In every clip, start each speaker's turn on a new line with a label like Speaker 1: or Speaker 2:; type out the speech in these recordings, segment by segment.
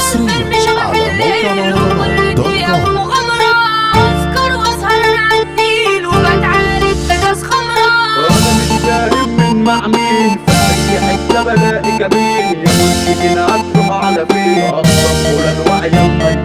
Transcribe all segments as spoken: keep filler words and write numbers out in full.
Speaker 1: حصريا على موقع مهرجانات دوت كوم.
Speaker 2: مغامرة أسكر وأسهر على النيل وبتعارك بكاس خمرة.
Speaker 3: انا مش فاهم من مع مين، في اي حته بلاقي جميل يمكن هتروح على فين. اقرب ولا الوعي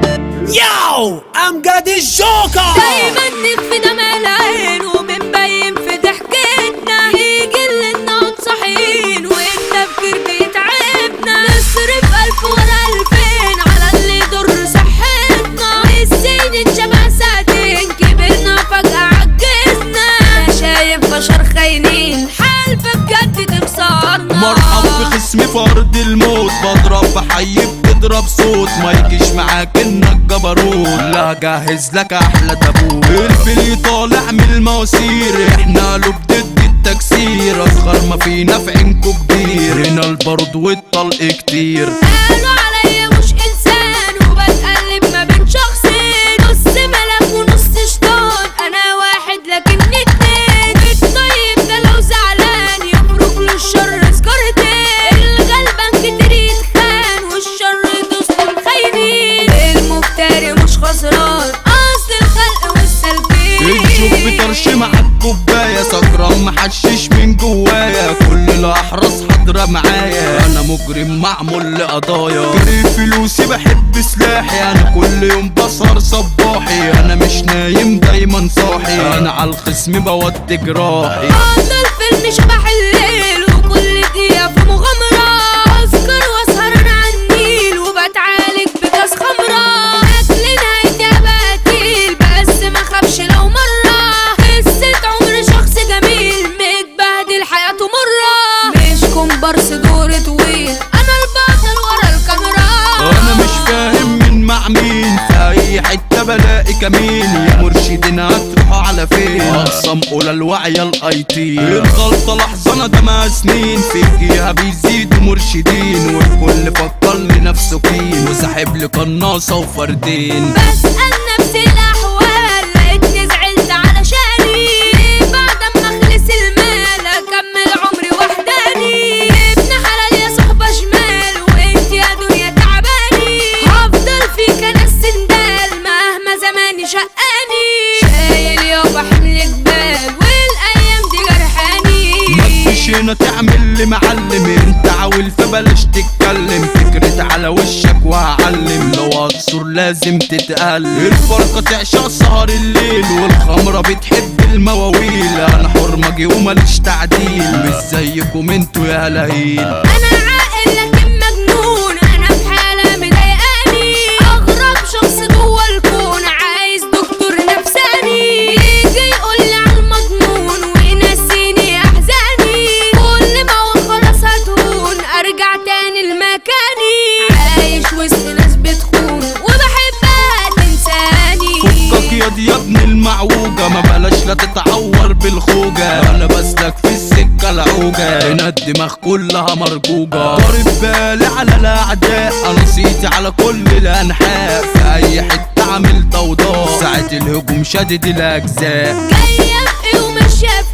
Speaker 4: ياو امجد الجوكر
Speaker 2: دايما نف دم العين وبنبين في ضحكتنا، يجي لنا صحيين والتفكير بيتعبنا. نصرف ألف ورا ألفين على اللي يضر صحتنا، السنين شبه ساعتين كبرنا فجأة عجزنا. شايف بشر خاينين حلف بجد تخسرنا.
Speaker 4: مرحب بخصم فرد الموت، بضرب بحي بتضرب صوت، ما يجيش معاك انك جبروت، لا جهز لك احلى تابوت. الفيل طالع من المواسير، احنا له ضد التكسير، اصغر ما فينا في عينكو كبير، هنا البرد والطلق كتير.
Speaker 2: قالوا عليا مش انسان وبتقلب ما بين شخصين، نص ملك ونص شيطان، انا واحد لكن اتنين. الطيب ده لو زعلان يفرق له الشر سكرتين، الغلبان كتير يتخان والشر يدوس الخاينين. المفتري مش خسران اصل الخلق والسلبين.
Speaker 4: الجوب بطرش مع الكوباية، سكران محشش من جوايا، كل الاحراس حاضرة معايا، انا مجرم معمول لقضايا. جري فلوسي بحب سلاحي، انا كل يوم بسهر صباحي، انا مش نايم دايما صاحي، انا على الخصم بودي جراحي.
Speaker 2: هذا الفيلم شبح الليل وكل دقيقة في مغامرة، أسكر وأسهر أنا على النيل وبتعالج بكاس خمرة. أكل نهايتي أبقى تقيل بس ما خافش لو مرة، قصة عمر شخص جميل متبهدل حياته مرة. مش كومبارس دور طويل، أنا البطل ورا الكاميرا.
Speaker 4: انا مش فاهم من مع مين، في اي حتة بلاقي كمين، يا مرشدين هتروحوا على فين. اقسم قول الوعي الايتين، الغلطة لحظة انا دمها سنين، فيكيها بيزيدوا مرشدين، والكل فكر لنفسه كين، وساحب لي قناصة وفردين.
Speaker 2: بسأل نفسي الأحوال لقيتني زعلت علشاني، بعد ما خلص المال أكمل عمري وحداني. ابن حلال يا صحبة شمال وانت يا دنيا تعباني، هفضل فيك أنا السندال مهما زماني شقاني. شايل يابا حمل جبال والأيام دي جرحاني.
Speaker 4: مفيش هنا تعمل لي معلم، انت عاول فبلاش تتكلم، فكرت على وشك وهعلم، لو هتصور لازم تتألم. الفرقة تعشق سهر الليل والخمرة بتحب المواويل، انا حرمجي وماليش تعديل، مش زيكم انتوا يا هلاهيل.
Speaker 2: أنا عاقل لكن مجنون، أنا في حالة مضايقاني، أغرب شخص جوه الكون عايز دكتور نفساني، يجي يقولي على المضمون وينسيني أحزاني، كل ما هو خلاص هتهون أرجع تاني لمكاني، عايش وسط ناس بتخون وبحبها تنساني.
Speaker 4: فكك ياض يا ابن المعوجة، ما بلاش لا تتعور بالخوجة، انا بسلك في السكة العوجة، هنا الدماغ كلها مرجوجة. ضارب بالي على الاعداء، انا صيتي على كل الانحاء، في اي حتة عامل ضوضاء، ساعة الهجوم شادد الاجزاء.
Speaker 2: جاية في وماشية